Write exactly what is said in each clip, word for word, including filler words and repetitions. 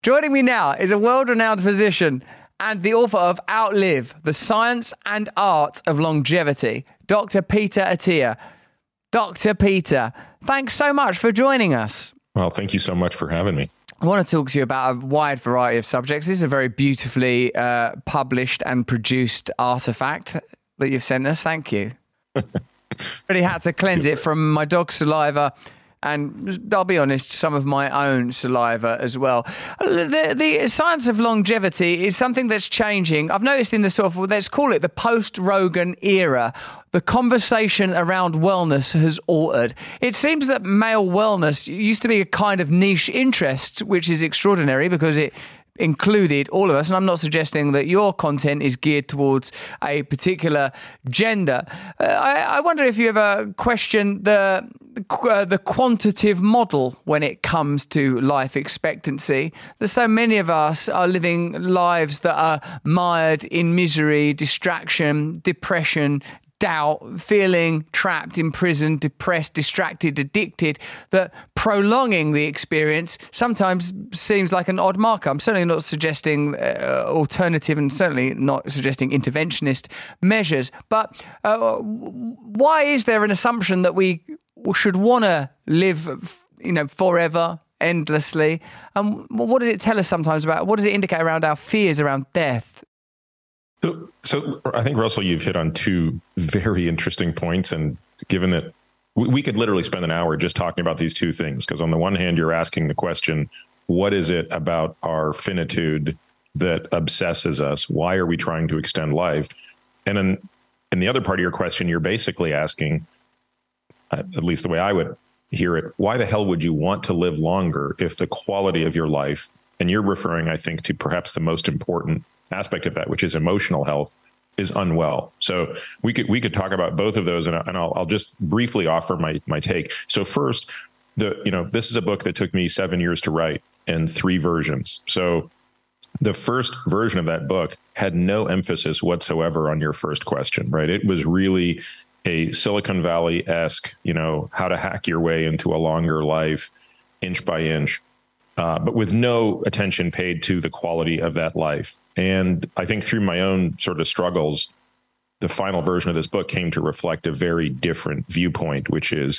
Joining me now is a world-renowned physician and the author of Outlive, The Science and Art of Longevity, Doctor Peter Attia. Doctor Peter, thanks so much for joining us. Well, thank you so much for having me. I want to talk to you about a wide variety of subjects. This is a very beautifully uh, published and produced artifact that you've sent us. Thank you. Really had to cleanse it from my dog's saliva and, I'll be honest, some of my own saliva as well. The, the science of longevity is something that's changing. I've noticed in the sort of, let's call it the post-Rogan era, the conversation around wellness has altered. It seems that male wellness used to be a kind of niche interest, which is extraordinary because it included all of us, and I'm not suggesting that your content is geared towards a particular gender. Uh, I, I wonder if you ever question the uh, the quantitative model when it comes to life expectancy. There's so many of us are living lives that are mired in misery, distraction, depression, doubt, feeling trapped, imprisoned, depressed, distracted, addicted, that prolonging the experience sometimes seems like an odd marker. I'm certainly not suggesting uh, alternative and certainly not suggesting interventionist measures, but uh, why is there an assumption that we should want to live, you know, forever, endlessly? And um, what does it tell us sometimes about, what does it indicate around our fears around death? So, so I think, Russell, you've hit on two very interesting points. And given that we, we could literally spend an hour just talking about these two things, because on the one hand, you're asking the question, what is it about our finitude that obsesses us? Why are we trying to extend life? And in, in the other part of your question, you're basically asking, at least the way I would hear it, why the hell would you want to live longer if the quality of your life, and you're referring, I think, to perhaps the most important aspect of that, which is emotional health, is unwell. So we could we could talk about both of those, and, and I'll I'll just briefly offer my my take. So first, the you know this is a book that took me seven years to write in three versions. So the first version of that book had no emphasis whatsoever on your first question, right? It was really a Silicon Valley-esque, you know, how to hack your way into a longer life, inch by inch. Uh, but with no attention paid to the quality of that life. And I think through my own sort of struggles, the final version of this book came to reflect a very different viewpoint, which is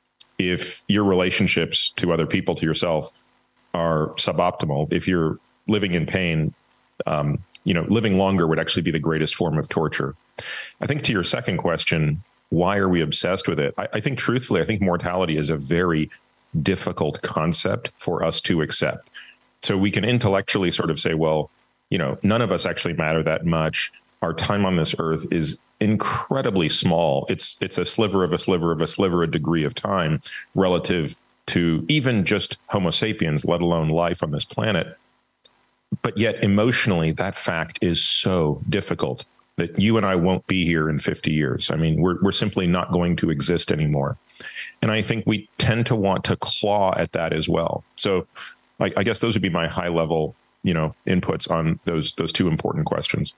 if your relationships to other people, to yourself, are suboptimal, if you're living in pain, um, you know, living longer would actually be the greatest form of torture. I think to your second question, why are we obsessed with it? I, I think truthfully, I think mortality is a very difficult concept for us to accept. So we can intellectually sort of say, well, you know, none of us actually matter that much. Our time on this earth is incredibly small. It's it's a sliver of a sliver of a sliver, a degree of time relative to even just Homo sapiens, let alone life on this planet. But yet emotionally, that fact is so difficult that you and I won't be here in fifty years. I mean, we're we're simply not going to exist anymore. And I think we tend to want to claw at that as well. So I, I guess those would be my high level, you know, inputs on those those two important questions.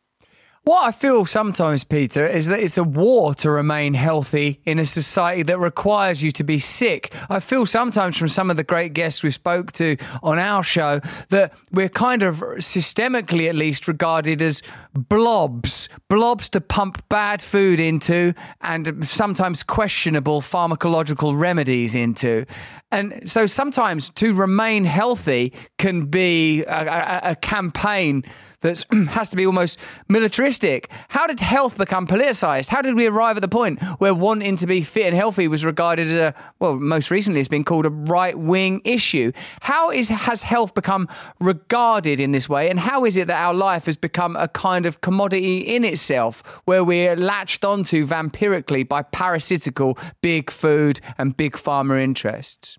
What I feel sometimes, Peter, is that it's a war to remain healthy in a society that requires you to be sick. I feel sometimes from some of the great guests we spoke to on our show that we're kind of systemically, at least, regarded as blobs, blobs to pump bad food into and sometimes questionable pharmacological remedies into. And so sometimes to remain healthy can be a, a, a campaign that has to be almost militaristic. How did health become politicized? How did we arrive at the point where wanting to be fit and healthy was regarded as a, well, most recently it's been called a right-wing issue? How is has health become regarded in this way? And how is it that our life has become a kind of commodity in itself where we're latched onto vampirically by parasitical big food and big pharma interests?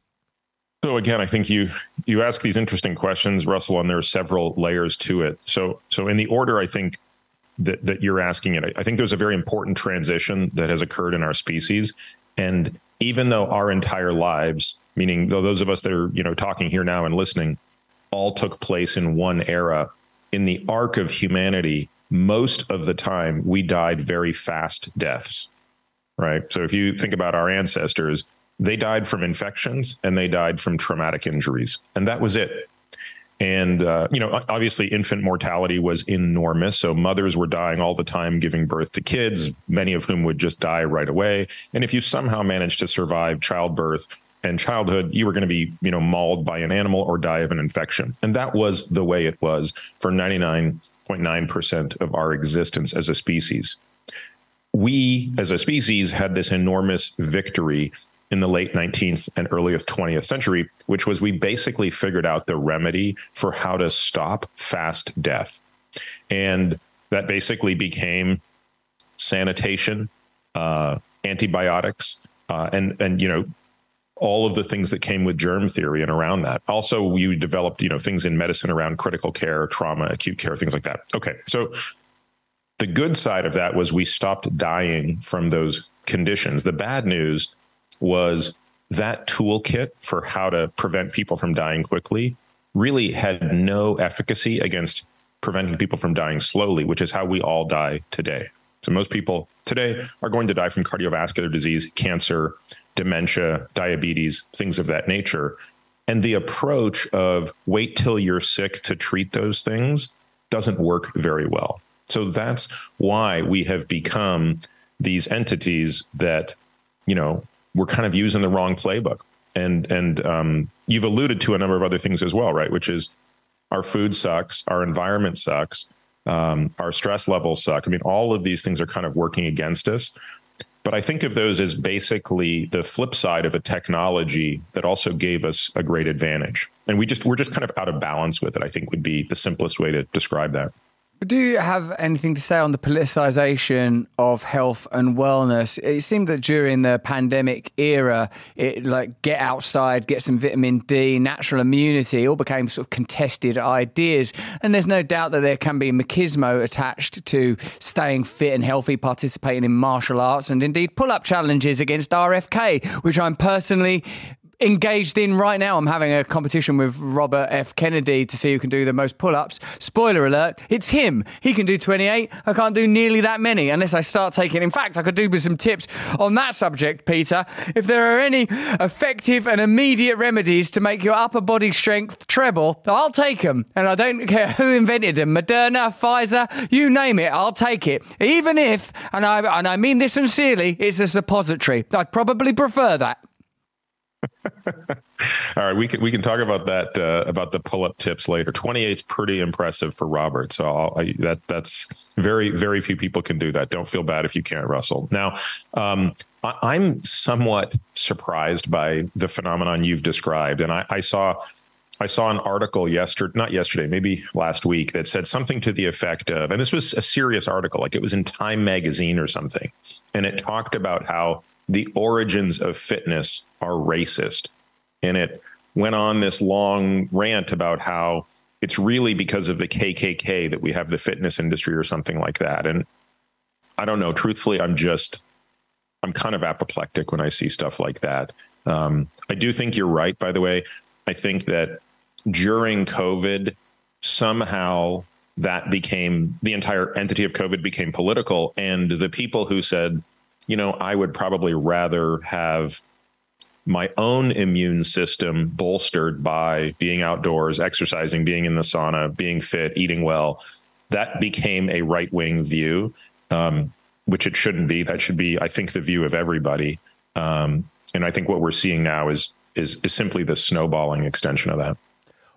So again, I think you you ask these interesting questions, Russell, and there are several layers to it. So so in the order, I think that that you're asking it, I think there's a very important transition that has occurred in our species. And even though our entire lives, meaning those of us that are, you know, talking here now and listening, all took place in one era, in the arc of humanity, most of the time we died very fast deaths, right? So if you think about our ancestors, they died from infections and they died from traumatic injuries. And that was it. And, uh, you know, obviously infant mortality was enormous. So mothers were dying all the time, giving birth to kids, many of whom would just die right away. And if you somehow managed to survive childbirth and childhood, you were going to be, you know, mauled by an animal or die of an infection. And that was the way it was for ninety-nine point nine percent of our existence as a species. We, as a species, had this enormous victory in the late nineteenth and earliest twentieth century, which was we basically figured out the remedy for how to stop fast death. And that basically became sanitation, uh, antibiotics, uh, and, and, you know, all of the things that came with germ theory and around that. Also, we developed, you know, things in medicine around critical care, trauma, acute care, things like that. Okay, so the good side of that was we stopped dying from those conditions. The bad news was that toolkit for how to prevent people from dying quickly really had no efficacy against preventing people from dying slowly, which is how we all die today. So most people today are going to die from cardiovascular disease, cancer, dementia, diabetes, things of that nature. And the approach of wait till you're sick to treat those things doesn't work very well. So that's why we have become these entities that, you know, we're kind of using the wrong playbook. And and um, you've alluded to a number of other things as well, right? Which is our food sucks, our environment sucks, um, our stress levels suck. I mean, all of these things are kind of working against us. But I think of those as basically the flip side of a technology that also gave us a great advantage. And we just we're just kind of out of balance with it, I think would be the simplest way to describe that. Do you have anything to say on the politicization of health and wellness? It seemed that during the pandemic era, it like get outside, get some vitamin D, natural immunity, all became sort of contested ideas. And there's no doubt that there can be machismo attached to staying fit and healthy, participating in martial arts, and indeed pull-up challenges against R F K, which I'm personally engaged in right now. I'm having a competition with Robert F. Kennedy to see who can do the most pull-ups. Spoiler alert, it's him. He can do twenty-eight. I can't do nearly that many unless I start taking... In fact, I could do with some tips on that subject, Peter. If there are any effective and immediate remedies to make your upper body strength treble, I'll take them. And I don't care who invented them. Moderna, Pfizer, you name it, I'll take it. Even if, and I, and I mean this sincerely, it's a suppository. I'd probably prefer that. All right, we can we can talk about that uh, about the pull-up tips later. twenty-eight's pretty impressive for Robert, so I'll, I, that that's very very few people can do that. Don't feel bad if you can't, Russell. Now, um, I, I'm somewhat surprised by the phenomenon you've described, and I, I saw I saw an article yesterday, not yesterday, maybe last week, that said something to the effect of, and this was a serious article, like it was in Time magazine or something, and it talked about how the origins of fitness are racist. And it went on this long rant about how it's really because of the K K K that we have the fitness industry or something like that. And I don't know, truthfully, I'm just, I'm kind of apoplectic when I see stuff like that. Um, I do think you're right, by the way. I think that during COVID, somehow that became, the entire entity of COVID became political. And the people who said, you know, I would probably rather have my own immune system bolstered by being outdoors, exercising, being in the sauna, being fit, eating well. That became a right-wing view, um, which it shouldn't be. That should be, I think, the view of everybody. Um, and I think what we're seeing now is, is is simply the snowballing extension of that.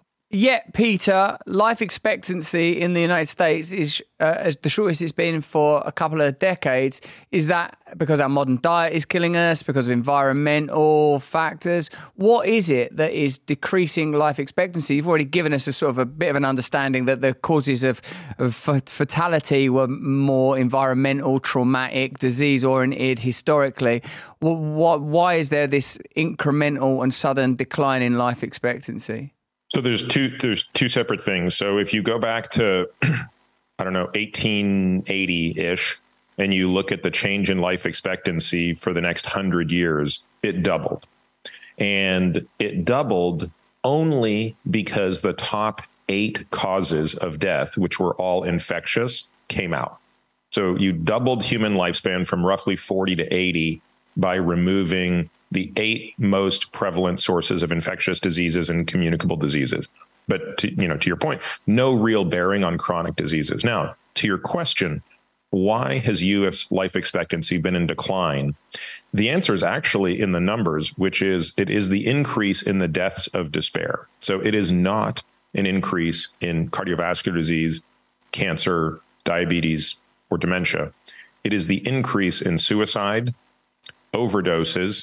Yet, Peter, life expectancy in the United States is uh, as the shortest it's been for a couple of decades. Is that because our modern diet is killing us, because of environmental factors? What is it that is decreasing life expectancy? You've already given us a sort of a bit of an understanding that the causes of, of fatality were more environmental, traumatic, disease-oriented historically. What, why is there this incremental and sudden decline in life expectancy? So there's two there's two separate things. So if you go back to, I don't know, eighteen eighty-ish, and you look at the change in life expectancy for the next hundred years, it doubled. And it doubled only because the top eight causes of death, which were all infectious, came out. So you doubled human lifespan from roughly forty to eighty by removing the eight most prevalent sources of infectious diseases and communicable diseases. but to, you know, to your point, no real bearing on chronic diseases. Now, to your question, why has U S life expectancy been in decline? The answer is actually in the numbers, which is it is the increase in the deaths of despair. So it is not an increase in cardiovascular disease, cancer, diabetes, or dementia. It is the increase in suicide, overdoses,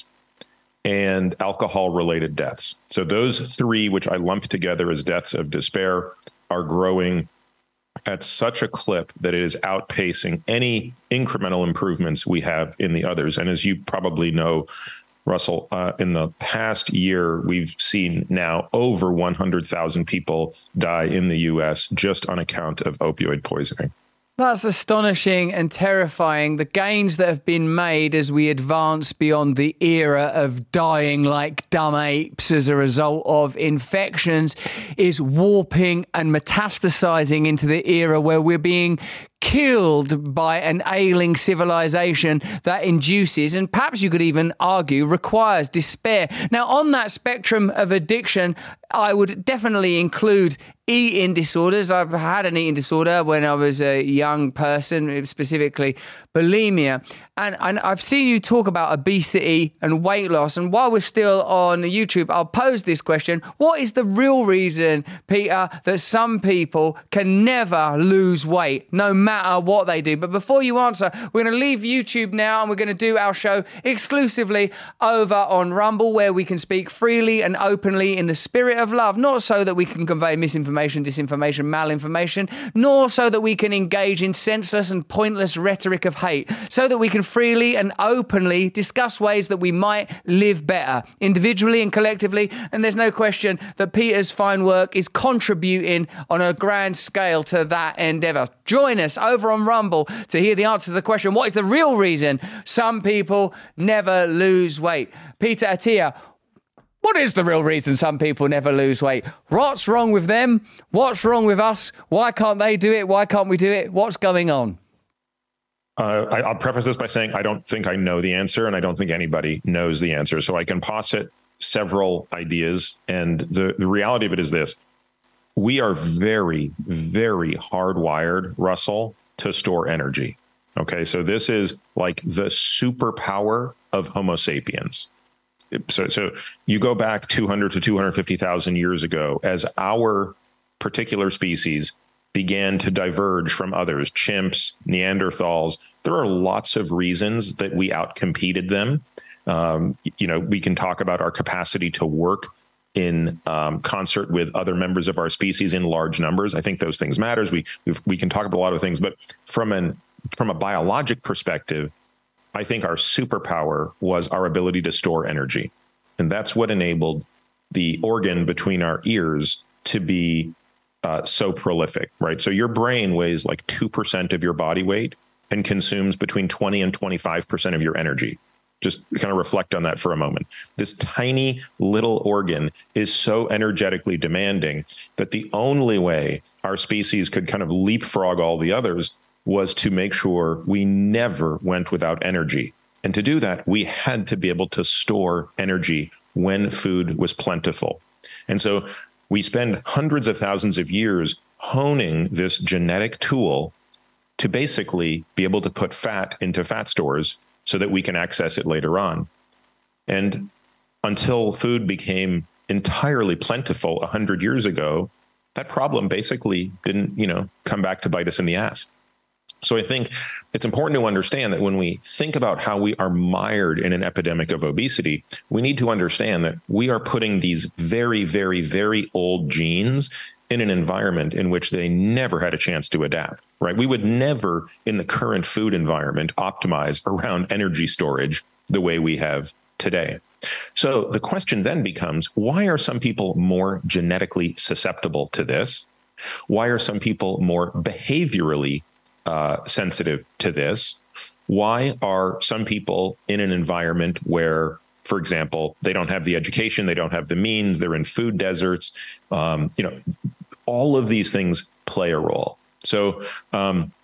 and alcohol-related deaths. So those three, which I lump together as deaths of despair, are growing at such a clip that it is outpacing any incremental improvements we have in the others. And as you probably know, Russell, uh, in the past year, we've seen now over one hundred thousand people die in the U S just on account of opioid poisoning. That's astonishing and terrifying. The gains that have been made as we advance beyond the era of dying like dumb apes as a result of infections is warping and metastasizing into the era where we're being killed by an ailing civilization that induces, and perhaps you could even argue requires, despair. Now, on that spectrum of addiction, I would definitely include eating disorders. I've had an eating disorder when I was a young person, specifically bulimia. And, and I've seen you talk about obesity and weight loss. And while we're still on YouTube, I'll pose this question. What is the real reason, Peter, that some people can never lose weight, no matter what they do? But before you answer, we're going to leave YouTube now and we're going to do our show exclusively over on Rumble, where we can speak freely and openly in the spirit of love, not so that we can convey misinformation, disinformation, malinformation, nor so that we can engage in senseless and pointless rhetoric of hate, so that we can freely and openly discuss ways that we might live better, individually and collectively. And there's no question that Peter's fine work is contributing on a grand scale to that endeavor. Join us over on Rumble to hear the answer to the question, what is the real reason some people never lose weight? Peter Attia, what is the real reason some people never lose weight? What's wrong with them? What's wrong with us? Why can't they do it? Why can't we do it? What's going on? Uh, I, I'll preface this by saying I don't think I know the answer, and I don't think anybody knows the answer. So I can posit several ideas. And the, the reality of it is this. We are very, very hardwired, Russell, to store energy. Okay, so this is like the superpower of Homo sapiens. So, so you go back two hundred to two hundred fifty thousand years ago, as our particular species began to diverge from others, chimps, Neanderthals. There are lots of reasons that we outcompeted them. Um, you know, we can talk about our capacity to work in um, concert with other members of our species in large numbers. I think those things matters. We we've, we can talk about a lot of things, but from an from a biologic perspective, I think our superpower was our ability to store energy, and that's what enabled the organ between our ears to be Uh, so prolific, right? So your brain weighs like two percent of your body weight and consumes between twenty and twenty-five percent of your energy. Just kind of reflect on that for a moment. This tiny little organ is so energetically demanding that the only way our species could kind of leapfrog all the others was to make sure we never went without energy. And to do that, we had to be able to store energy when food was plentiful. And so we spend hundreds of thousands of years honing this genetic tool to basically be able to put fat into fat stores so that we can access it later on. And until food became entirely plentiful one hundred years ago, that problem basically didn't, you know, come back to bite us in the ass. So I think it's important to understand that when we think about how we are mired in an epidemic of obesity, we need to understand that we are putting these very, very, very old genes in an environment in which they never had a chance to adapt, right? We would never, in the current food environment, optimize around energy storage the way we have today. So the question then becomes, why are some people more genetically susceptible to this? Why are some people more behaviorally Uh, sensitive to this? Why are some people in an environment where, for example, they don't have the education, they don't have the means, they're in food deserts? Um, you know, all of these things play a role. So um,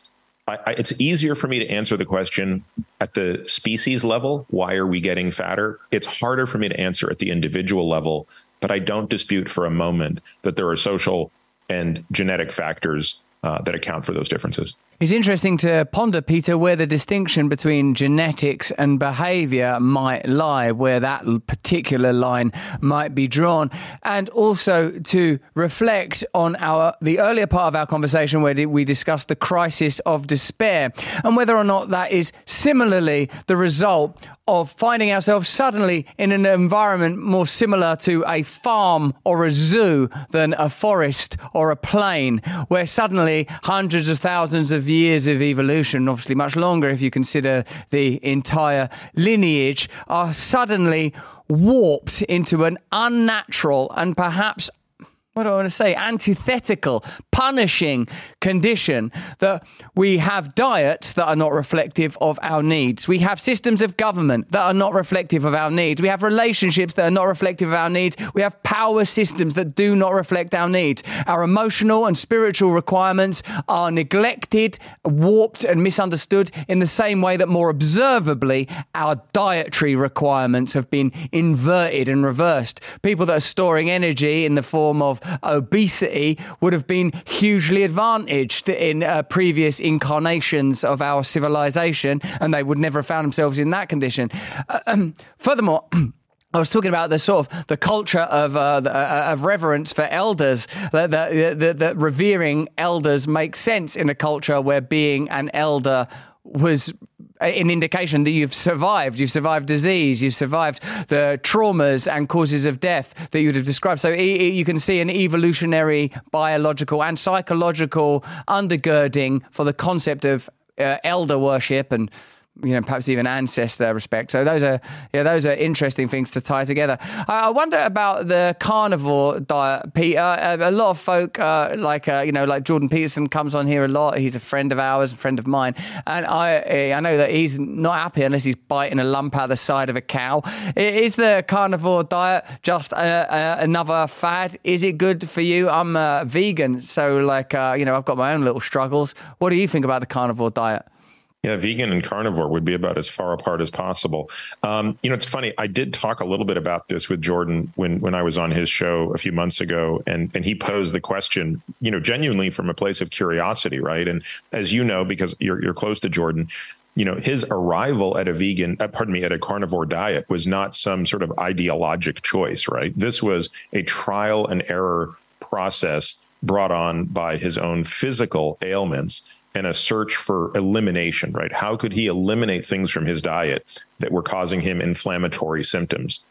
I, I, it's easier for me to answer the question at the species level. Why are we getting fatter? It's harder for me to answer at the individual level, but I don't dispute for a moment that there are social and genetic factors uh, that account for those differences. It's interesting to ponder, Peter, where the distinction between genetics and behavior might lie, where that particular line might be drawn, and also to reflect on our the earlier part of our conversation where we discussed the crisis of despair and whether or not that is similarly the result of finding ourselves suddenly in an environment more similar to a farm or a zoo than a forest or a plain, where suddenly hundreds of thousands of years of evolution, obviously much longer if you consider the entire lineage, are suddenly warped into an unnatural and perhaps, what do I want to say, antithetical, punishing condition, that we have diets that are not reflective of our needs. We have systems of government that are not reflective of our needs. We have relationships that are not reflective of our needs. We have power systems that do not reflect our needs. Our emotional and spiritual requirements are neglected, warped, and misunderstood in the same way that more observably our dietary requirements have been inverted and reversed. People that are storing energy in the form of obesity would have been hugely advantaged in uh, previous incarnations of our civilization, and they would never have found themselves in that condition. Uh, um, furthermore, I was talking about the sort of the culture of uh, the, uh, of reverence for elders, that the, the, the revering elders makes sense in a culture where being an elder was an indication that you've survived. You've survived disease. You've survived the traumas and causes of death that you would have described. So e- you can see an evolutionary, biological and psychological undergirding for the concept of uh, elder worship and, you know, perhaps even ancestor respect. So those are, yeah, those are interesting things to tie together. I wonder about the carnivore diet, Peter. A lot of folk, uh, like uh, you know, like Jordan Peterson comes on here a lot. He's a friend of ours, a friend of mine, and I, I know that he's not happy unless he's biting a lump out of the side of a cow. Is the carnivore diet just uh, uh, another fad? Is it good for you? I'm a vegan, so like, uh, you know, I've got my own little struggles. What do you think about the carnivore diet? Yeah, vegan and carnivore would be about as far apart as possible. Um, you know, it's funny. I did talk a little bit about this with Jordan when when I was on his show a few months ago, and and he posed the question, you know, genuinely from a place of curiosity, right? And as you know, because you're you're close to Jordan, you know, his arrival at a vegan, uh, pardon me, at a carnivore diet was not some sort of ideologic choice, right? This was a trial and error process brought on by his own physical ailments and a search for elimination, right? How could he eliminate things from his diet that were causing him inflammatory symptoms?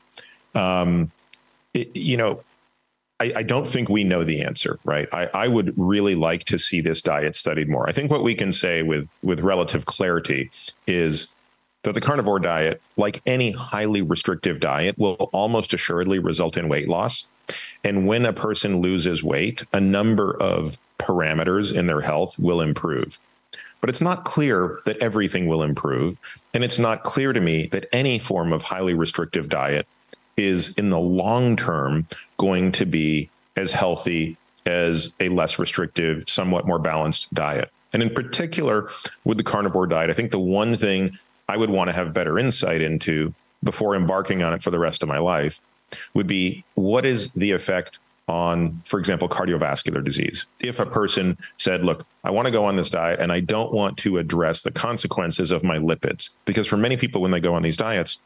Um, it, you know, I, I don't think we know the answer, right? I, I would really like to see this diet studied more. I think what we can say with, with relative clarity is that the carnivore diet, like any highly restrictive diet, will almost assuredly result in weight loss. And when a person loses weight, a number of parameters in their health will improve. But it's not clear that everything will improve. And it's not clear to me that any form of highly restrictive diet is in the long term going to be as healthy as a less restrictive, somewhat more balanced diet. And in particular, with the carnivore diet, I think the one thing I would want to have better insight into before embarking on it for the rest of my life would be, what is the effect on, for example, cardiovascular disease? If a person said, look, I want to go on this diet and I don't want to address the consequences of my lipids, because for many people, when they go on these diets,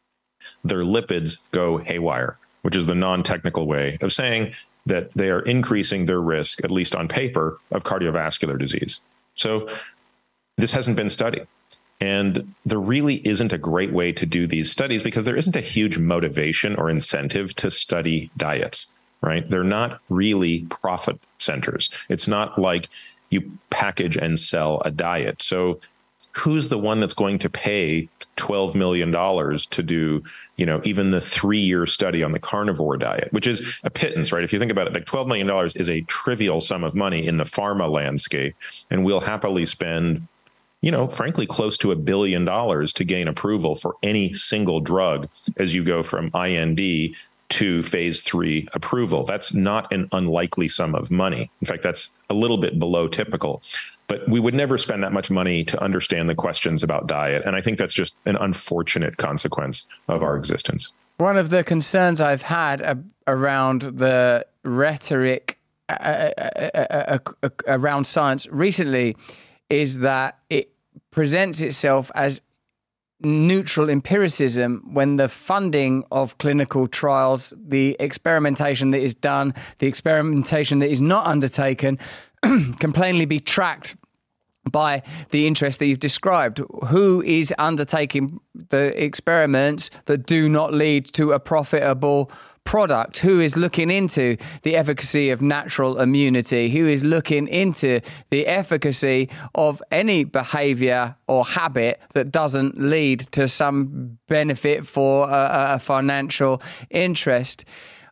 their lipids go haywire, which is the non-technical way of saying that they are increasing their risk, at least on paper, of cardiovascular disease. So this hasn't been studied. And there really isn't a great way to do these studies because there isn't a huge motivation or incentive to study diets, right? They're not really profit centers. It's not like you package and sell a diet. So who's the one that's going to pay twelve million dollars to do, you know, even the three-year study on the carnivore diet, which is a pittance, right? If you think about it, like twelve million dollars is a trivial sum of money in the pharma landscape, and we'll happily spend, you know, frankly, close to a billion dollars to gain approval for any single drug as you go from I N D to phase three approval. That's not an unlikely sum of money. In fact, that's a little bit below typical. But we would never spend that much money to understand the questions about diet. And I think that's just an unfortunate consequence of our existence. One of the concerns I've had uh, around the rhetoric uh, uh, uh, uh, around science recently is that it presents itself as neutral empiricism when the funding of clinical trials, the experimentation that is done, the experimentation that is not undertaken, can plainly be tracked by the interest that you've described. Who is undertaking the experiments that do not lead to a profitable product? Who is looking into the efficacy of natural immunity? Who is looking into the efficacy of any behavior or habit that doesn't lead to some benefit for a, a financial interest?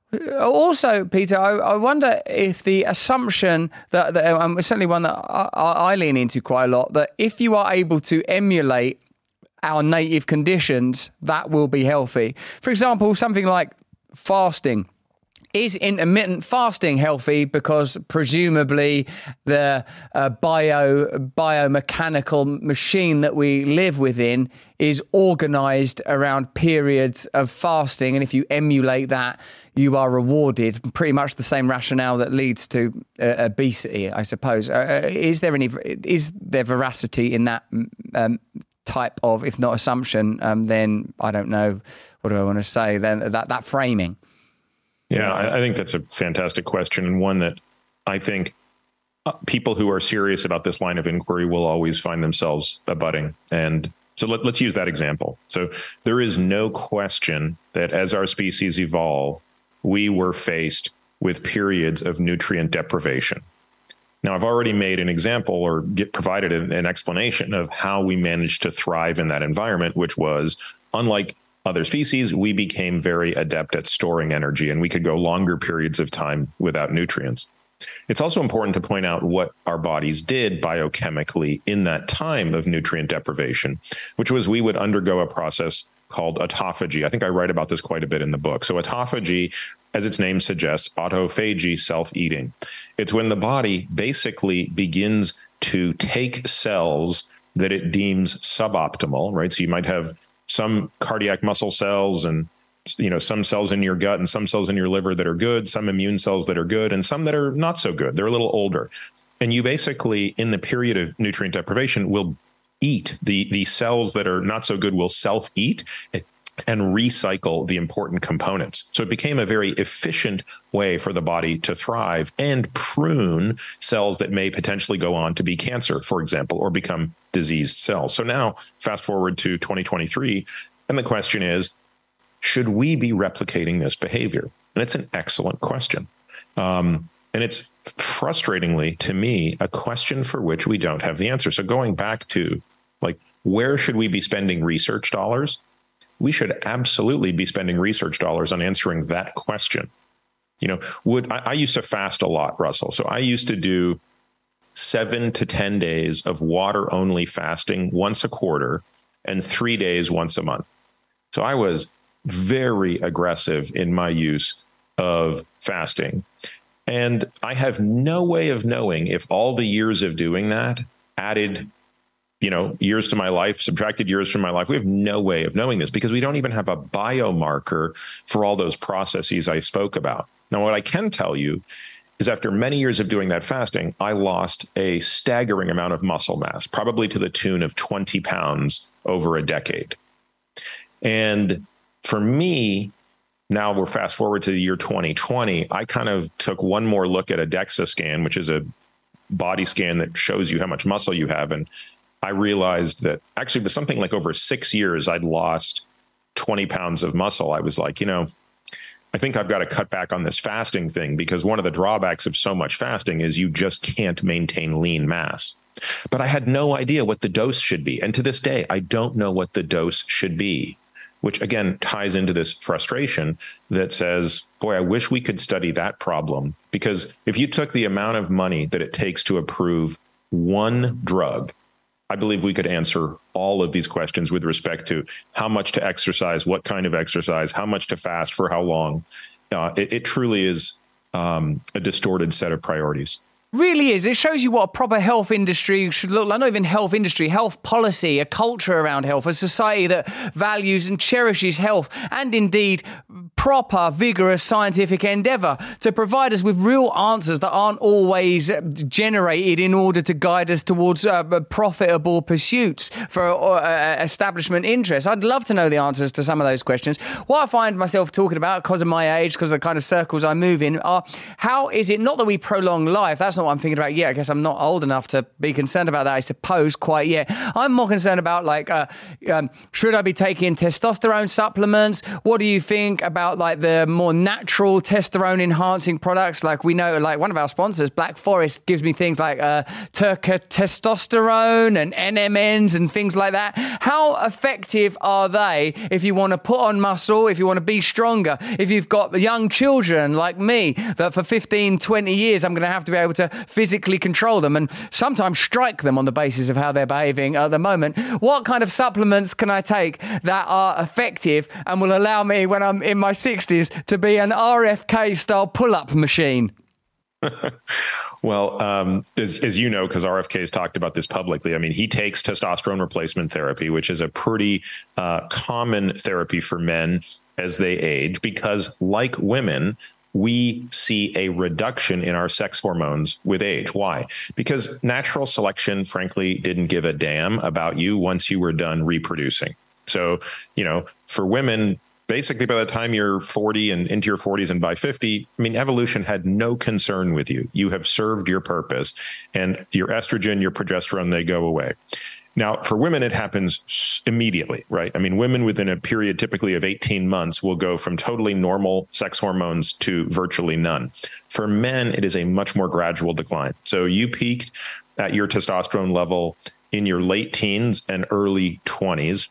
Also, Peter, I, I wonder if the assumption that, that um, certainly one that I, I lean into quite a lot, that if you are able to emulate our native conditions, that will be healthy. For example, something like fasting. Is intermittent fasting healthy because presumably the uh, bio biomechanical machine that we live within is organized around periods of fasting, and if you emulate that, you are rewarded? Pretty much the same rationale that leads to uh, obesity, I suppose. Uh, is there any is there veracity in that um, type of, if not assumption? Um, then I don't know. What do I want to say? Then that that framing. Yeah, I, I think that's a fantastic question, and one that I think people who are serious about this line of inquiry will always find themselves abutting. And so let, let's use that example. So there is no question that as our species evolve, we were faced with periods of nutrient deprivation. Now, I've already made an example or get provided an, an explanation of how we managed to thrive in that environment, which was, unlike other species, we became very adept at storing energy, and we could go longer periods of time without nutrients. It's also important to point out what our bodies did biochemically in that time of nutrient deprivation, which was we would undergo a process called autophagy. I think I write about this quite a bit in the book. So autophagy, as its name suggests, autophagy, self-eating. It's when the body basically begins to take cells that it deems suboptimal, right? So you might have some cardiac muscle cells and, you know, some cells in your gut and some cells in your liver that are good, some immune cells that are good, and some that are not so good. They're a little older. And you basically, in the period of nutrient deprivation, will eat. The, the cells that are not so good will self-eat and recycle the important components. So it became a very efficient way for the body to thrive and prune cells that may potentially go on to be cancer, for example, or become diseased cells. So now fast forward to twenty twenty-three, and the question is, should we be replicating this behavior? And it's an excellent question. Um, and it's frustratingly, to me, a question for which we don't have the answer. So going back to, like, where should we be spending research dollars? We should absolutely be spending research dollars on answering that question. You know, would I, I used to fast a lot, Russell. So I used to do seven to ten days of water only fasting once a quarter and three days once a month. So I was very aggressive in my use of fasting. And I have no way of knowing if all the years of doing that added, you know, years to my life, subtracted years from my life. We have no way of knowing this because we don't even have a biomarker for all those processes I spoke about. Now, what I can tell you is after many years of doing that fasting, I lost a staggering amount of muscle mass, probably to the tune of twenty pounds over a decade. And for me, now we're fast forward to the year twenty twenty, I kind of took one more look at a DEXA scan, which is a body scan that shows you how much muscle you have. And I realized that actually with something like over six years, I'd lost twenty pounds of muscle. I was like, you know, I think I've got to cut back on this fasting thing because one of the drawbacks of so much fasting is you just can't maintain lean mass. But I had no idea what the dose should be. And to this day, I don't know what the dose should be, which again ties into this frustration that says, boy, I wish we could study that problem. Because if you took the amount of money that it takes to approve one drug, I believe we could answer all of these questions with respect to how much to exercise, what kind of exercise, how much to fast for how long. Uh, it, it truly is um, a distorted set of priorities. Really is. It shows you what a proper health industry should look like. Not even health industry, health policy, a culture around health, a society that values and cherishes health, and indeed proper, vigorous scientific endeavour to provide us with real answers that aren't always generated in order to guide us towards uh, profitable pursuits for uh, establishment interests. I'd love to know the answers to some of those questions. What I find myself talking about, because of my age, because of the kind of circles I move in, are how is it not that we prolong life? That's not what I'm thinking about yet. I guess I'm not old enough to be concerned about that, I suppose, quite yet. I'm more concerned about, like, uh, um, should I be taking testosterone supplements? What do you think about, like, the more natural testosterone enhancing products? Like, we know, like, one of our sponsors, Black Forest, gives me things like uh, Turca testosterone and N M Ns and things like that. How effective are they if you want to put on muscle, if you want to be stronger, if you've got young children like me that for fifteen, twenty years I'm going to have to be able to physically control them and sometimes strike them on the basis of how they're behaving at the moment? What kind of supplements can I take that are effective and will allow me, when I'm in my sixties, to be an R F K style pull-up machine? Well, um, as, as you know, because R F K has talked about this publicly, I mean, he takes testosterone replacement therapy, which is a pretty uh, common therapy for men as they age, because like women, we see a reduction in our sex hormones with age. Why? Because natural selection, frankly, didn't give a damn about you once you were done reproducing. So, you know, for women, basically by the time you're forty and into your forties and by fifty, I mean, evolution had no concern with you. You have served your purpose, and your estrogen, your progesterone, they go away. Now, for women, it happens immediately, right? I mean, women within a period typically of eighteen months will go from totally normal sex hormones to virtually none. For men, it is a much more gradual decline. So you peaked at your testosterone level in your late teens and early twenties,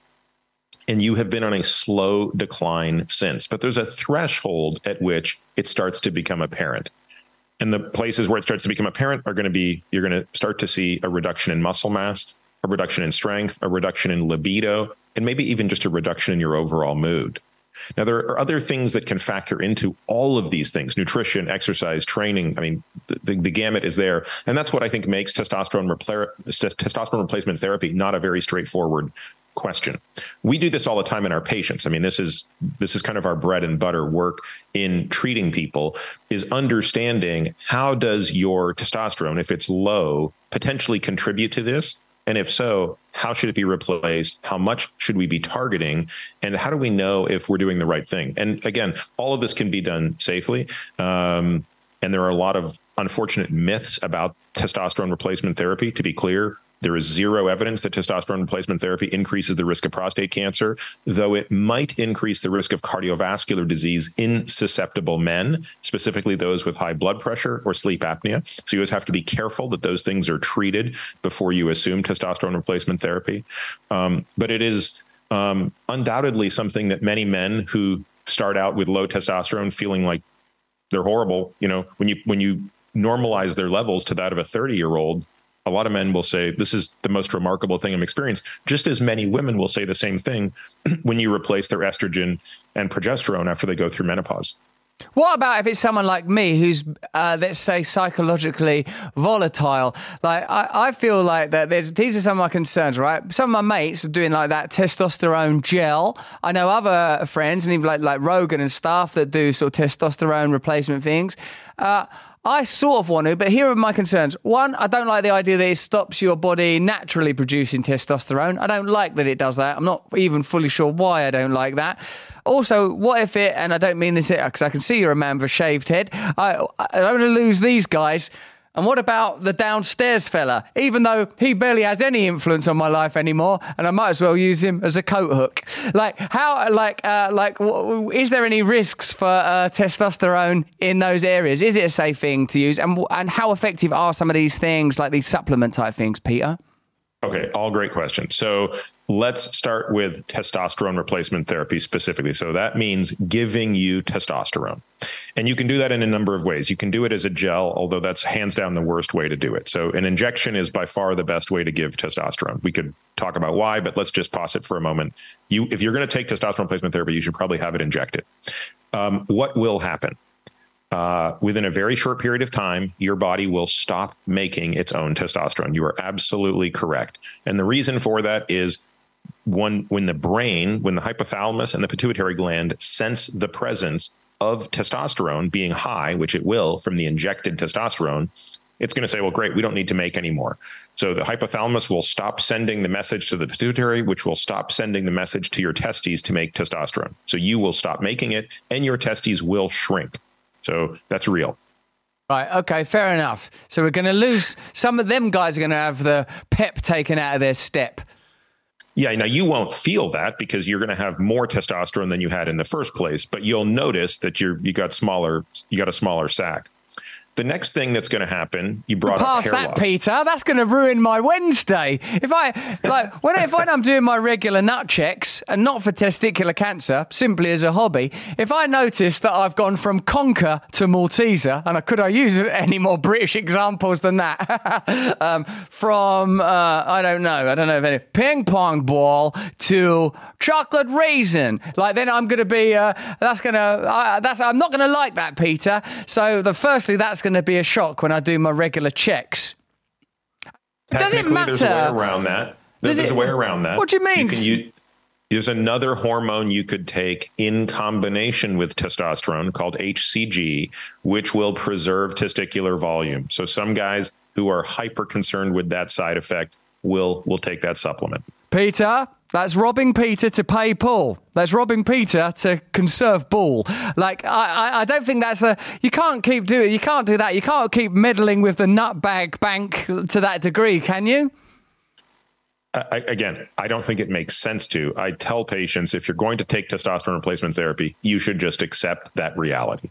and you have been on a slow decline since. But there's a threshold at which it starts to become apparent. And the places where it starts to become apparent are going to be, you're going to start to see a reduction in muscle mass, a reduction in strength, a reduction in libido, and maybe even just a reduction in your overall mood. Now, there are other things that can factor into all of these things: nutrition, exercise, training. I mean, the, the, the gamut is there. And that's what I think makes testosterone, repla- testosterone replacement therapy not a very straightforward question. We do this all the time in our patients. I mean, this is this is kind of our bread and butter work in treating people, is understanding how does your testosterone, if it's low, potentially contribute to this? And if so, how should it be replaced? How much should we be targeting? And how do we know if we're doing the right thing? And again, all of this can be done safely. Um, and there are a lot of unfortunate myths about testosterone replacement therapy. To be clear, there is zero evidence that testosterone replacement therapy increases the risk of prostate cancer, though it might increase the risk of cardiovascular disease in susceptible men, specifically those with high blood pressure or sleep apnea. So you always have to be careful that those things are treated before you assume testosterone replacement therapy. Um, but it is um, undoubtedly something that many men who start out with low testosterone feeling like they're horrible, you know, when you when you normalize their levels to that of a thirty-year-old, a lot of men will say, this is the most remarkable thing I'm experiencing. Just as many women will say the same thing when you replace their estrogen and progesterone after they go through menopause. What about if it's someone like me who's, uh, let's say, psychologically volatile? Like, I, I feel like that there's, these are some of my concerns, right? Some of my mates are doing like that testosterone gel. I know other friends, and even like, like Rogan and stuff, that do sort of testosterone replacement things. Uh, I sort of want to, but here are my concerns. One, I don't like the idea that it stops your body naturally producing testosterone. I don't like that it does that. I'm not even fully sure why I don't like that. Also, what if it, and I don't mean this because I can see you're a man with a shaved head, I, I don't want to lose these guys. And what about the downstairs fella? Even though he barely has any influence on my life anymore, and I might as well use him as a coat hook. Like, how, like, uh, like, w- is there any risks for uh, testosterone in those areas? Is it a safe thing to use? And and how effective are some of these things, like these supplement type things, Peter? Okay, all great questions. So let's start with testosterone replacement therapy specifically. So that means giving you testosterone. And you can do that in a number of ways. You can do it as a gel, although that's hands down the worst way to do it. So an injection is by far the best way to give testosterone. We could talk about why, but let's just pause it for a moment. You, if you're going to take testosterone replacement therapy, you should probably have it injected. Um, what will happen? uh, within a very short period of time, your body will stop making its own testosterone. You are absolutely correct. And the reason for that is one, when the brain, when the hypothalamus and the pituitary gland sense the presence of testosterone being high, which it will from the injected testosterone, it's going to say, well, great, we don't need to make any more. So the hypothalamus will stop sending the message to the pituitary, which will stop sending the message to your testes to make testosterone. So you will stop making it and your testes will shrink. So that's real. Right. Okay. Fair enough. So we're going to lose some of them guys are going to have the pep taken out of their step. Yeah. Now you won't feel that because you're going to have more testosterone than you had in the first place, but you'll notice that you're, you got smaller, you got a smaller sac. The next thing that's going to happen, you brought Past up hair that, loss. Peter, that's going to ruin my Wednesday. If I like when if when I'm doing my regular nut checks and not for testicular cancer, simply as a hobby, if I notice that I've gone from Conker to Malteser, and I, could I use any more British examples than that? um, from uh, I don't know, I don't know if any ping pong ball to chocolate raisin, like then I'm going to be uh, that's going to uh, that's I'm not going to like that, Peter. So the firstly that's going to be a shock when I do my regular checks. Does it matter? There's a way around that. There's, there's it, a way around that. What do you mean? You can use, there's another hormone you could take in combination with testosterone called H C G, which will preserve testicular volume. So some guys who are hyper concerned with that side effect will will take that supplement. Peter, that's robbing Peter to pay Paul. That's robbing Peter to conserve Ball. Like, I, I, I don't think that's a... You can't keep doing... You can't do that. You can't keep meddling with the nutbag bank to that degree, can you? I, again, I don't think it makes sense to. I tell patients, if you're going to take testosterone replacement therapy, you should just accept that reality.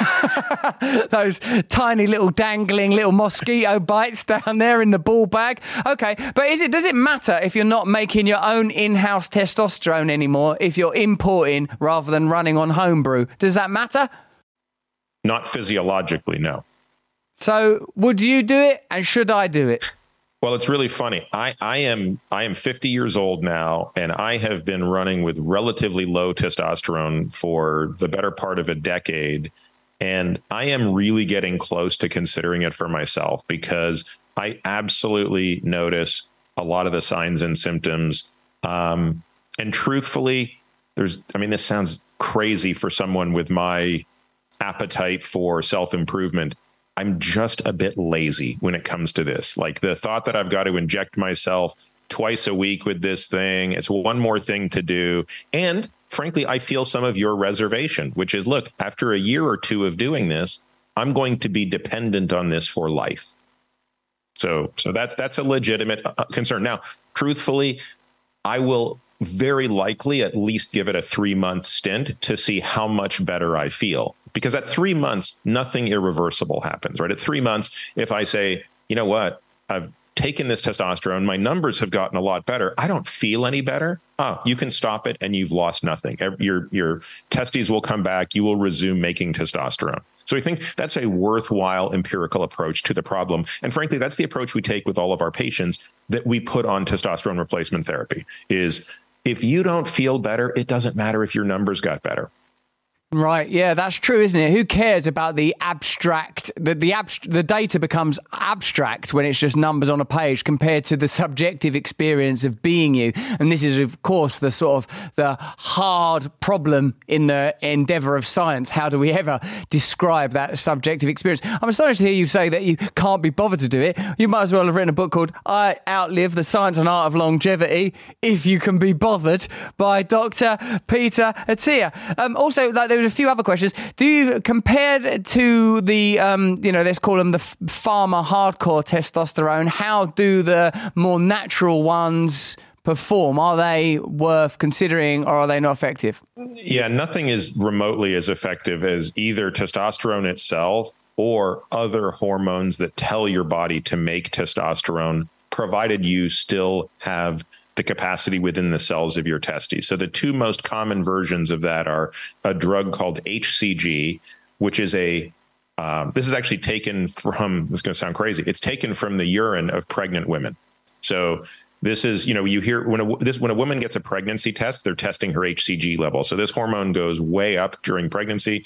Those tiny little dangling little mosquito bites down there in the ball bag. Okay, but is it does it matter if you're not making your own in-house testosterone anymore, if you're importing rather than running on homebrew? Does that matter? Not physiologically, no. So would you do it and should I do it? Well, it's really funny. I, I am I am fifty years old now, and I have been running with relatively low testosterone for the better part of a decade. And I am really getting close to considering it for myself because I absolutely notice a lot of the signs and symptoms. Um, and truthfully, there's, I mean, this sounds crazy for someone with my appetite for self-improvement. I'm just a bit lazy when it comes to this. Like the thought that I've got to inject myself twice a week with this thing, it's one more thing to do. And frankly, I feel some of your reservation, which is, look, after a year or two of doing this, I'm going to be dependent on this for life. So, so that's that's a legitimate uh, concern. Now, truthfully, I will very likely at least give it a three month stint to see how much better I feel. Because at three months, nothing irreversible happens, right? At three months, if I say, you know what, I've taken this testosterone, my numbers have gotten a lot better, I don't feel any better. Oh, you can stop it and you've lost nothing. Your, your testes will come back. You will resume making testosterone. So I think that's a worthwhile empirical approach to the problem. And frankly, that's the approach we take with all of our patients that we put on testosterone replacement therapy is if you don't feel better, it doesn't matter if your numbers got better. Right, yeah, that's true, isn't it? Who cares about the abstract, the the, abst- the data becomes abstract when it's just numbers on a page compared to the subjective experience of being you. And this is, of course, the sort of the hard problem in the endeavour of science. How do we ever describe that subjective experience? I'm astonished to hear you say that you can't be bothered to do it. You might as well have written a book called I Outlive the Science and Art of Longevity, If You Can Be Bothered, by Doctor Peter Attia. Um, also, like, there a few other questions. Do you, compared to the, um, you know, let's call them the f- pharma hardcore testosterone, how do the more natural ones perform? Are they worth considering or are they not effective? Yeah, nothing is remotely as effective as either testosterone itself or other hormones that tell your body to make testosterone, provided you still have the capacity within the cells of your testes. So the two most common versions of that are a drug called H C G, which is a, um, this is actually taken from, this is going to sound crazy, it's taken from the urine of pregnant women. So this is, you know, you hear when a, this, when a woman gets a pregnancy test, they're testing her H C G level. So this hormone goes way up during pregnancy.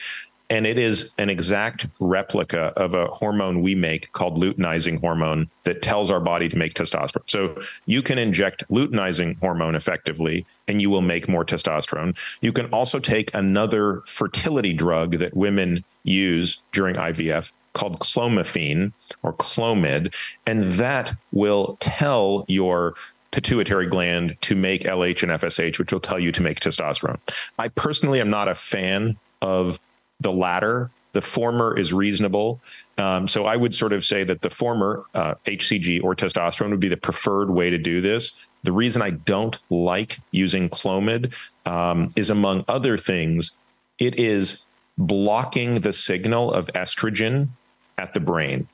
And it is an exact replica of a hormone we make called luteinizing hormone that tells our body to make testosterone. So you can inject luteinizing hormone effectively, and you will make more testosterone. You can also take another fertility drug that women use during I V F called clomiphene or Clomid, and that will tell your pituitary gland to make L H and F S H, which will tell you to make testosterone. I personally am not a fan of the latter. The former is reasonable. Um, so I would sort of say that the former, uh, H C G or testosterone, would be the preferred way to do this. The reason I don't like using Clomid um, is, among other things, it is blocking the signal of estrogen at the brain.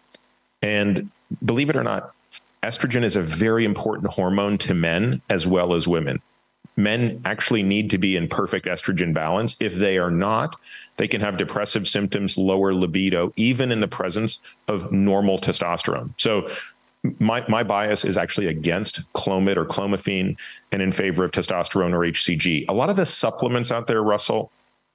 And believe it or not, estrogen is a very important hormone to men as well as women. Men actually need to be in perfect estrogen balance. If they are not, they can have depressive symptoms, lower libido, even in the presence of normal testosterone. So my, my bias is actually against Clomid or clomiphene and in favor of testosterone or H C G. A lot of the supplements out there, Russell,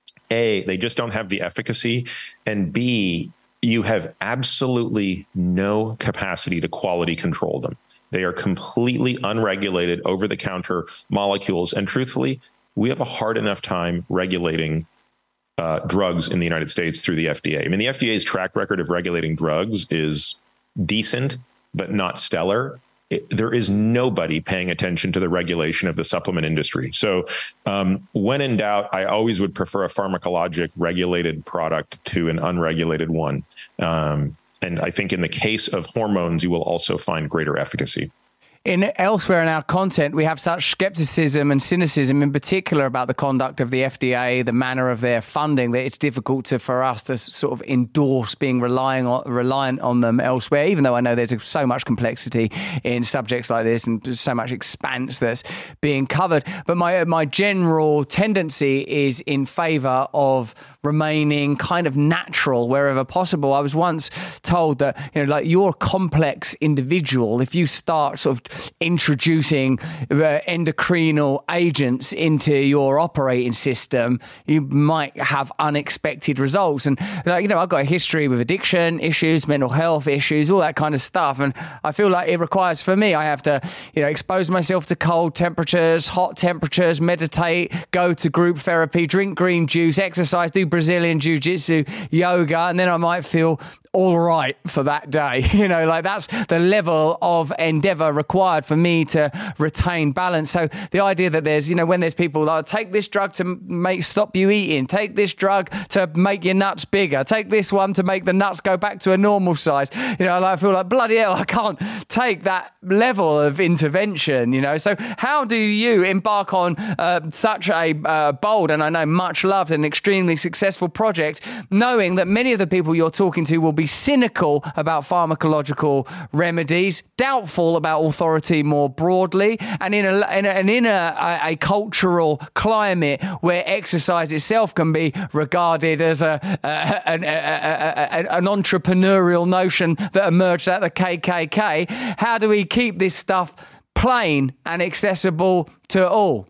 A, they just don't have the efficacy, and B, you have absolutely no capacity to quality control them. They are completely unregulated, over-the-counter molecules. And truthfully, we have a hard enough time regulating uh, drugs in the United States through the F D A. I mean, the F D A's track record of regulating drugs is decent, but not stellar. It, there is nobody paying attention to the regulation of the supplement industry. So um, when in doubt, I always would prefer a pharmacologic regulated product to an unregulated one. Um, And I think in the case of hormones, you will also find greater efficacy. In elsewhere in our content, we have such skepticism and cynicism in particular about the conduct of the F D A, the manner of their funding, that it's difficult to, for us to sort of endorse being relying on, reliant on them elsewhere, even though I know there's so much complexity in subjects like this and so much expanse that's being covered. But my my general tendency is in favor of remaining kind of natural wherever possible. I was once told that, you know, like, you're a complex individual. If you start sort of introducing uh, endocrinal agents into your operating system, you might have unexpected results. And, like, you know, I've got a history with addiction issues, mental health issues, all that kind of stuff. And I feel like it requires, for me, I have to, you know, expose myself to cold temperatures, hot temperatures, meditate, go to group therapy, drink green juice, exercise, do Brazilian jiu-jitsu, yoga, and then I might feel all right for that day. You know, like, that's the level of endeavor required for me to retain balance. So the idea that there's, you know, when there's people that, oh, take this drug to make stop you eating, take this drug to make your nuts bigger, take this one to make the nuts go back to a normal size, you know, like, I feel like, bloody hell, I can't take that level of intervention, you know. So how do you embark on uh, such a uh, bold and I know much loved and extremely successful project, knowing that many of the people you're talking to will be cynical about pharmacological remedies, doubtful about authority more broadly, and in a, in a, and in a, a, a cultural climate where exercise itself can be regarded as a, a, an, a, a, an entrepreneurial notion that emerged at the K K K? How do we keep this stuff plain and accessible to all?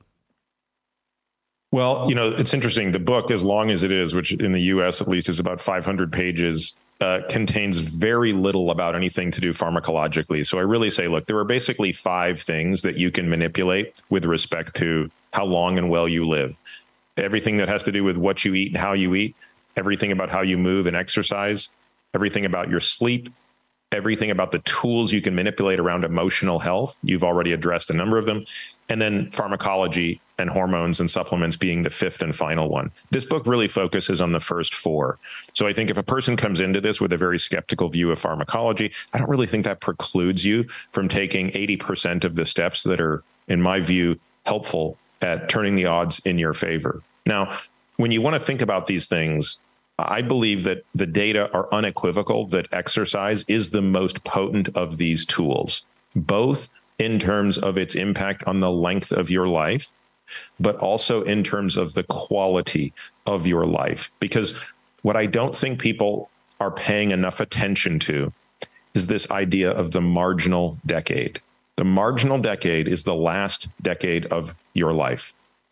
Well, you know, it's interesting. The book, as long as it is, which in the U S at least is about five hundred pages, uh, contains very little about anything to do pharmacologically. So I really say, look, there are basically five things that you can manipulate with respect to how long and well you live. Everything that has to do with what you eat and how you eat, everything about how you move and exercise, everything about your sleep, everything about the tools you can manipulate around emotional health. You've already addressed a number of them. And then pharmacology and hormones and supplements being the fifth and final one. This book really focuses on the first four. So I think if a person comes into this with a very skeptical view of pharmacology, I don't really think that precludes you from taking eighty percent of the steps that are, in my view, helpful at turning the odds in your favor. Now, when you want to think about these things, I believe that the data are unequivocal that exercise is the most potent of these tools, both in terms of its impact on the length of your life, but also in terms of the quality of your life. Because what I don't think people are paying enough attention to is this idea of the marginal decade. The marginal decade is the last decade of your life.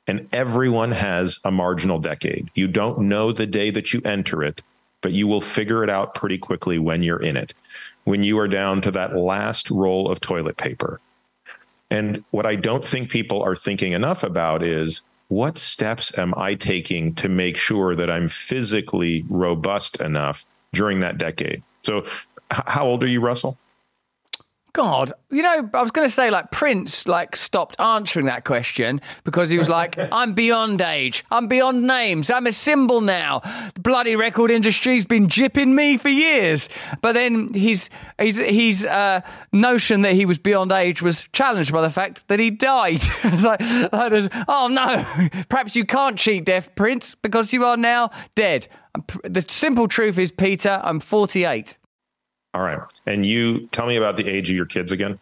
And everyone has a marginal decade. You don't know the day that you enter it, but you will figure it out pretty quickly when you're in it, when you are down to that last roll of toilet paper. And what I don't think people are thinking enough about is, what steps am I taking to make sure that I'm physically robust enough during that decade? So h- how old are you, Russell? God, you know, I was going to say, like, Prince, like, stopped answering that question because he was like, I'm beyond age. I'm beyond names. I'm a symbol now. The bloody record industry's been gypping me for years. But then his, his, his uh, notion that he was beyond age was challenged by the fact that he died. It's like, oh, no, perhaps you can't cheat death, Prince, because you are now dead. The simple truth is, Peter, I'm forty-eight. All right. And you tell me about the age of your kids again.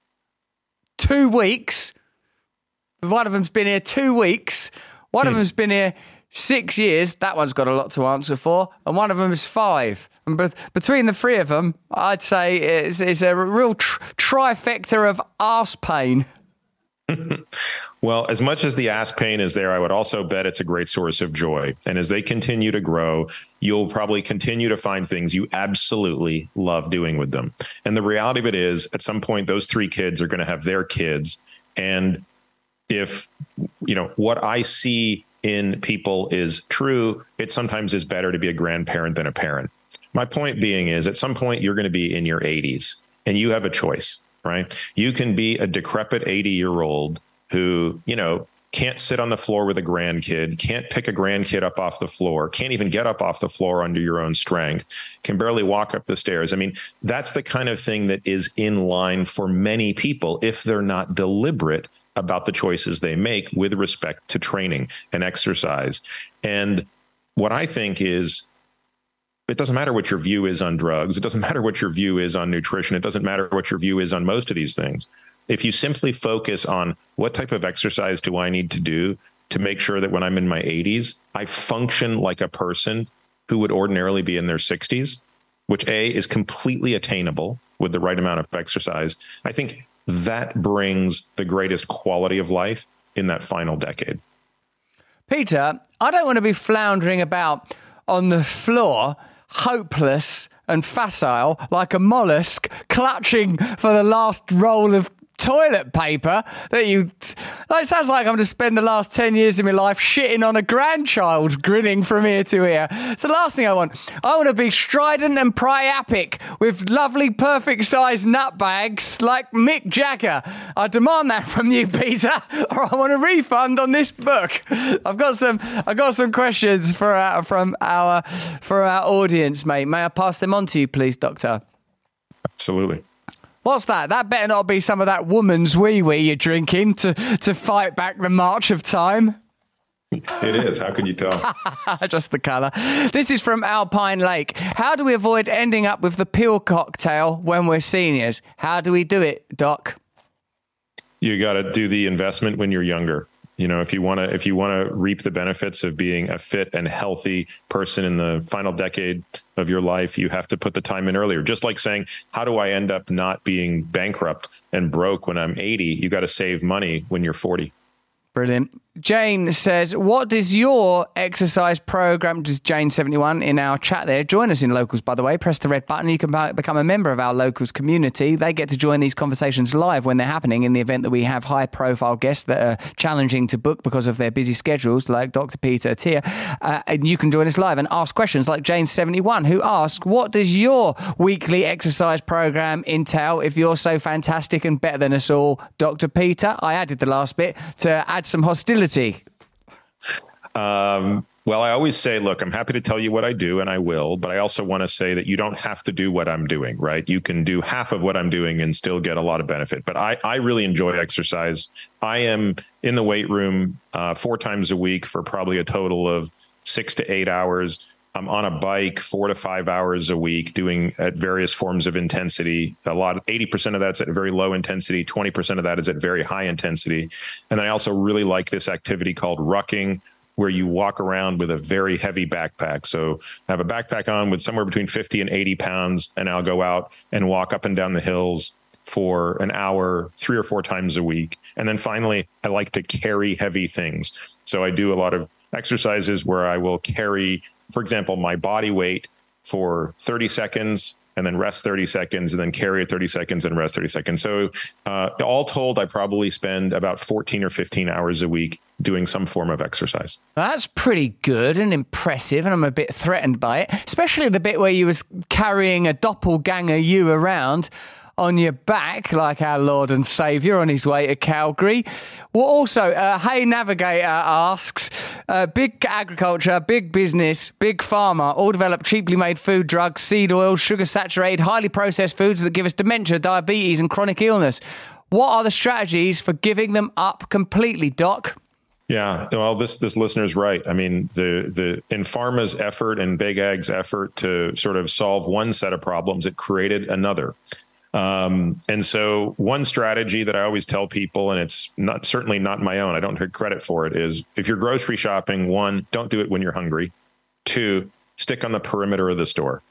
Two weeks. One of them's been here two weeks. One hmm. of them's been here six years. That one's got a lot to answer for. And one of them is five. And be- between the three of them, I'd say it's, it's a real tr- trifecta of arse pain. Well, as much as the ass pain is there, I would also bet it's a great source of joy. And as they continue to grow, you'll probably continue to find things you absolutely love doing with them. And the reality of it is, at some point, those three kids are going to have their kids. And if, you know, what I see in people is true, it sometimes is better to be a grandparent than a parent. My point being is, at some point, you're going to be in your eighties and you have a choice. Right? You can be a decrepit eighty year old who, you know, can't sit on the floor with a grandkid, can't pick a grandkid up off the floor, can't even get up off the floor under your own strength, can barely walk up the stairs. I mean, that's the kind of thing that is in line for many people if they're not deliberate about the choices they make with respect to training and exercise. And what I think is, it doesn't matter what your view is on drugs. It doesn't matter what your view is on nutrition. It doesn't matter what your view is on most of these things. If you simply focus on what type of exercise do I need to do to make sure that when I'm in my eighties, I function like a person who would ordinarily be in their sixties, which A, is completely attainable with the right amount of exercise, I think that brings the greatest quality of life in that final decade. Peter, I don't want to be floundering about on the floor, hopeless and facile, like a mollusk, clutching for the last roll of toilet paper that you... It sounds like I'm going to spend the last ten years of my life shitting on a grandchild, grinning from ear to ear. It's the last thing I want. I want to be strident and priapic with lovely, perfect-sized nut bags like Mick Jagger. I demand that from you, Peter, or I want a refund on this book. I've got some I've got some questions for our, from our, for our audience, mate. May I pass them on to you, please, Doctor? Absolutely. What's that? That better not be some of that woman's wee-wee you're drinking to, to fight back the march of time. It is. How could you tell? Just the colour. This is from Alpine Lake. How do we avoid ending up with the pill cocktail when we're seniors? How do we do it, Doc? You got to do the investment when you're younger. You know, if you want to, if you want to reap the benefits of being a fit and healthy person in the final decade of your life, you have to put the time in earlier. Just like saying, how do I end up not being bankrupt and broke when I'm eighty? You got to save money when you're forty. Brilliant. Jane says, what does your exercise program, just Jane seventy-one in our chat there, join us in Locals, by the way, press the red button, you can become a member of our Locals community. They get to join these conversations live when they're happening in the event that we have high profile guests that are challenging to book because of their busy schedules, like Doctor Peter Attia. Uh, and you can join us live and ask questions like Jane seventy-one, who asks, what does your weekly exercise program entail if you're so fantastic and better than us all, Doctor Peter? I added the last bit to add some hostility. Um, well, I always say, look, I'm happy to tell you what I do, and I will, but I also want to say that you don't have to do what I'm doing, right? You can do half of what I'm doing and still get a lot of benefit. But I, I really enjoy exercise. I am in the weight room uh, four times a week for probably a total of six to eight hours. I'm on a bike four to five hours a week doing at various forms of intensity. A lot of eighty percent of that's at very low intensity. twenty percent of that is at very high intensity. And then I also really like this activity called rucking, where you walk around with a very heavy backpack. So I have a backpack on with somewhere between fifty and eighty pounds, and I'll go out and walk up and down the hills for an hour, three or four times a week. And then finally, I like to carry heavy things. So I do a lot of exercises where I will carry, for example, my body weight for thirty seconds and then rest thirty seconds and then carry it thirty seconds and rest thirty seconds. So uh, all told, I probably spend about fourteen or fifteen hours a week doing some form of exercise. That's pretty good and impressive, and I'm a bit threatened by it, especially the bit where you was carrying a doppelganger you around on your back, like our Lord and Saviour on his way to Calgary. Well, also, uh, Hey Navigator asks, uh, big agriculture, big business, big pharma, all develop cheaply made food, drugs, seed oil, sugar-saturated, highly processed foods that give us dementia, diabetes, and chronic illness. What are the strategies for giving them up completely, Doc? Yeah, well, this this listener's right. I mean, the the in pharma's effort and big ag's effort to sort of solve one set of problems, it created another. Um, and so one strategy that I always tell people, and it's not certainly not my own, I don't take credit for it, is if you're grocery shopping, one, don't do it when you're hungry. Two, stick on the perimeter of the store.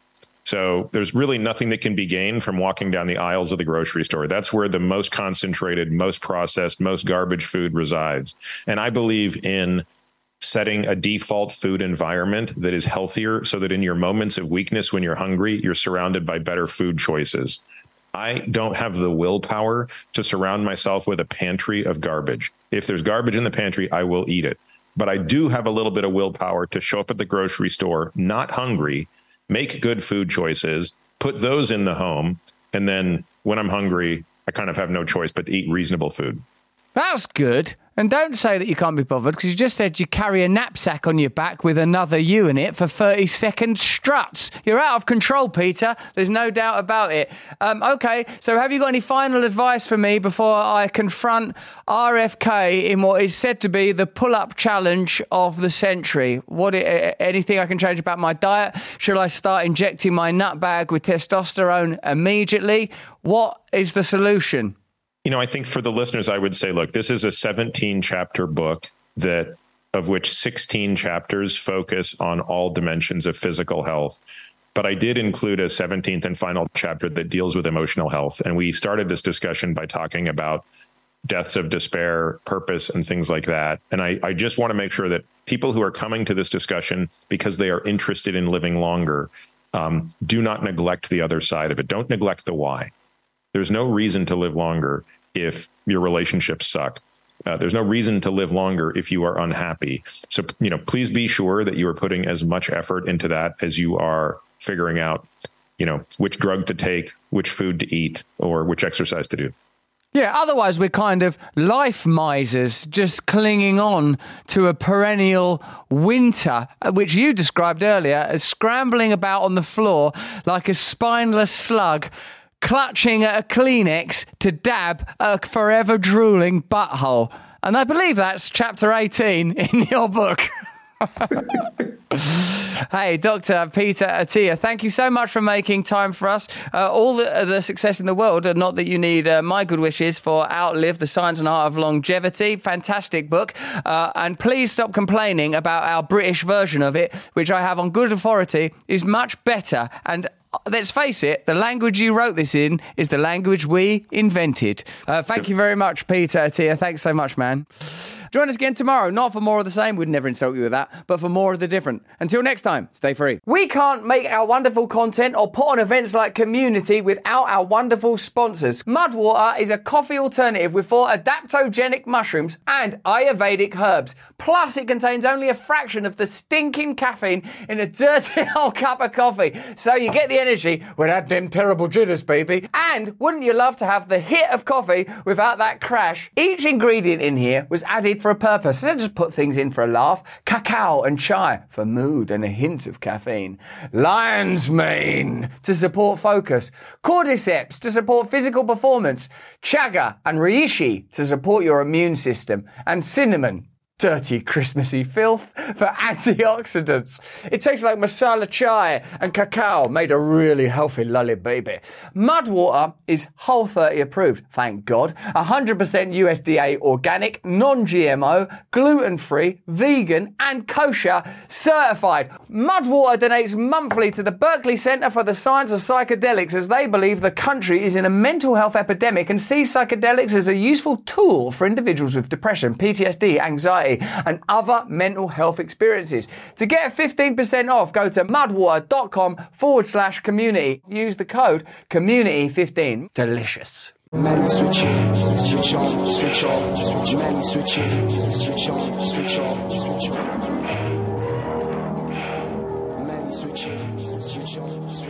So there's really nothing that can be gained from walking down the aisles of the grocery store. That's where the most concentrated, most processed, most garbage food resides. And I believe in setting a default food environment that is healthier so that in your moments of weakness, when you're hungry, you're surrounded by better food choices. I don't have the willpower to surround myself with a pantry of garbage. If there's garbage in the pantry, I will eat it. But I do have a little bit of willpower to show up at the grocery store, not hungry, make good food choices, put those in the home, and then when I'm hungry, I kind of have no choice but to eat reasonable food. That's good. And don't say that you can't be bothered, because you just said you carry a knapsack on your back with another you in it for thirty second struts. You're out of control, Peter. There's no doubt about it. Um, okay, so have you got any final advice for me before I confront R F K in what is said to be the pull-up challenge of the century? What? Anything I can change about my diet? Should I start injecting my nut bag with testosterone immediately? What is the solution? You know, I think for the listeners, I would say, look, this is a seventeen chapter book that of which sixteen chapters focus on all dimensions of physical health. But I did include a seventeenth and final chapter that deals with emotional health. And we started this discussion by talking about deaths of despair, purpose, and things like that. And I, I just want to make sure that people who are coming to this discussion because they are interested in living longer, um, do not neglect the other side of it. Don't neglect the why. There's no reason to live longer if your relationships suck. Uh, there's no reason to live longer if you are unhappy. So, you know, please be sure that you are putting as much effort into that as you are figuring out, you know, which drug to take, which food to eat, or which exercise to do. Yeah, otherwise we're kind of life misers, just clinging on to a perennial winter, which you described earlier as scrambling about on the floor like a spineless slug, clutching at a Kleenex to dab a forever drooling butthole. And I believe that's chapter eighteen in your book. Hey, Doctor Peter Attia, thank you so much for making time for us. Uh, all the, the success in the world, and not that you need uh, my good wishes for Outlive, The Science and Art of Longevity. Fantastic book. Uh, and please stop complaining about our British version of it, which I have on good authority is much better. And let's face it, the language you wrote this in is the language we invented. Uh, thank you very much, Peter Attia. Thanks so much, man. Join us again tomorrow, not for more of the same, we'd never insult you with that, but for more of the different. Until next time, stay free. We can't make our wonderful content or put on events like Community without our wonderful sponsors. Mudwater is a coffee alternative with four adaptogenic mushrooms and Ayurvedic herbs. Plus, it contains only a fraction of the stinking caffeine in a dirty old cup of coffee. So you get the energy without them terrible jitters, baby. And wouldn't you love to have the hit of coffee without that crash? Each ingredient in here was added for a purpose. Don't just put things in for a laugh. Cacao and chai for mood and a hint of caffeine. Lion's mane to support focus. Cordyceps to support physical performance. Chaga and reishi to support your immune system. And cinnamon dirty Christmassy filth for antioxidants. It tastes like masala chai and cacao made a really healthy lolly baby. Mud water is Whole thirty approved, thank God. one hundred percent U S D A organic, non-G M O, gluten-free, vegan and kosher certified. Mud water donates monthly to the Berkeley Center for the Science of Psychedelics as they believe the country is in a mental health epidemic and sees psychedelics as a useful tool for individuals with depression, P T S D, anxiety and other mental health experiences. To get fifteen percent off, go to mudwater.com forward slash community. Use the code community fifteen. Delicious. Many switch in, switch on, switch off, switch many switch in, switch on, switch off, switch on. Many switch in, switch on, switch